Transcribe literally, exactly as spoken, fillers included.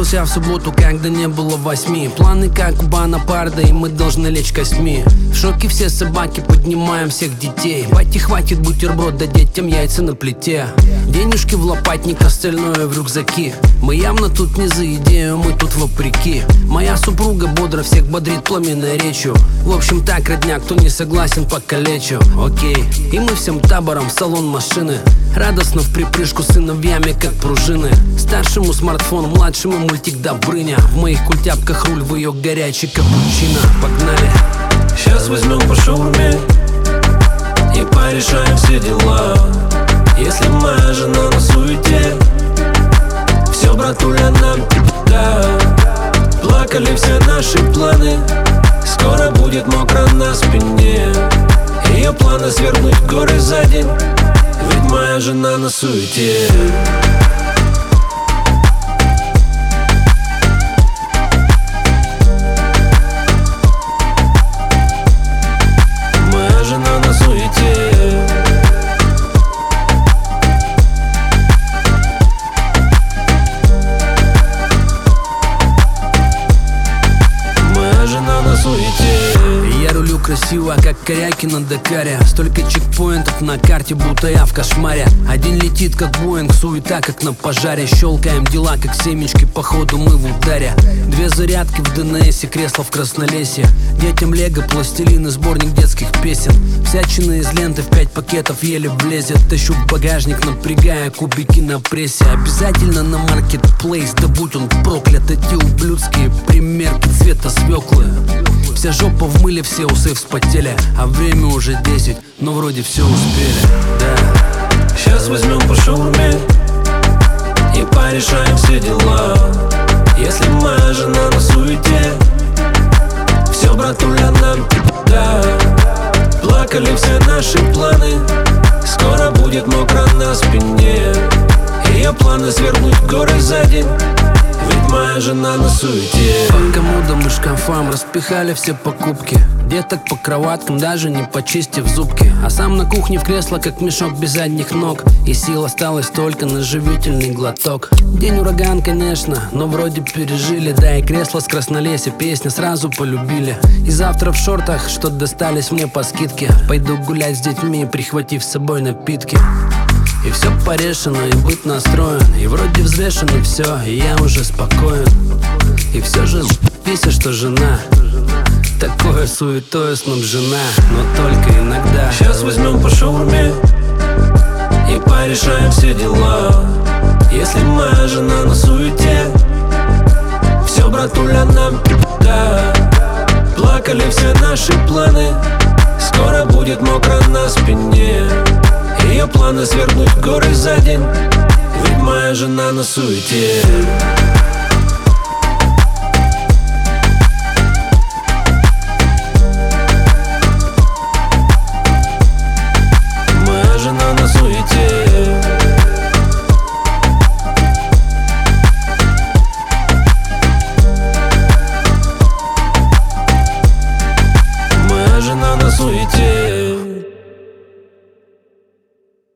начался в субботу, когда не было восьми. Планы как у Бонапарта, и мы должны лечь костьми. В шоке все собаки, поднимаем всех детей. Бати, хватит бутерброд, да детям яйца на плите. Денежки в лопатник, остальное в рюкзаки. Мы явно тут не за идею, мы тут вопреки. Моя супруга бодро всех бодрит пламенной речью. В общем так, родня, кто не согласен, покалечу. Окей, и мы всем табором в салон машины. Радостно в припрыжку сыновьями, как пружины. Старшему смартфон, младшему мультик Добрыня. В моих культяпках руль, в ее горячий капучино. Погнали! Сейчас возьмем по шаурме и порешаем все дела. Если моя жена на суете, все, братуля, нам да. Плакали все наши планы, скоро будет мокро на спине. Ее планы свернуть горы за день, ведь моя жена на суете. Моя жена на суете. Моя жена на суете. Я рулю красиво, как коряки на Дакаре. Столько чекпоинтов на карте, будто я в кошмаре. Один летит как Боинг, суета как на пожаре. Щелкаем дела, как семечки, походу мы в ударе. Две зарядки в ДНСе, кресло в Краснолесье. Детям лего, пластилин и сборник детских песен. Всячина из ленты в пять пакетов еле влезет. Тащу в багажник, напрягая кубики на прессе. Обязательно на маркетплейс, да будь он проклят. Эти ублюдские примерки цвета свеклы. Вся жопа в мыле, все усы вспотели. А время уже десять, но вроде все успели, да. Сейчас возьмем по шаурме и порешаем все дела. Если моя жена на суете, все, братуля, нам да. Плакали все наши планы, скоро будет мокро на спине. Ее планы свернуть горы за день, ведь моя жена на суете. По комодам и шкафам распихали все покупки. Деток по кроваткам, даже не почистив зубки. А сам на кухне в кресло, как мешок без задних ног. И сил осталось только на живительный глоток. День ураган, конечно, но вроде пережили. Да и кресло с Краснолесья, песни сразу полюбили. И завтра в шортах, что достались мне по скидке, пойду гулять с детьми, прихватив с собой напитки. И все порешено, и быт настроен, и вроде взвешено все, и я уже спокоен. И все же пися, что жена такое суетой снабжена, но только иногда. Сейчас возьмем по шаурме и порешаем все дела. Если моя жена на суете, все, братуля, нам да. Плакали все наши планы, скоро будет мокро на спине. Ее планы свернуть горы за день, ведь моя жена на суете.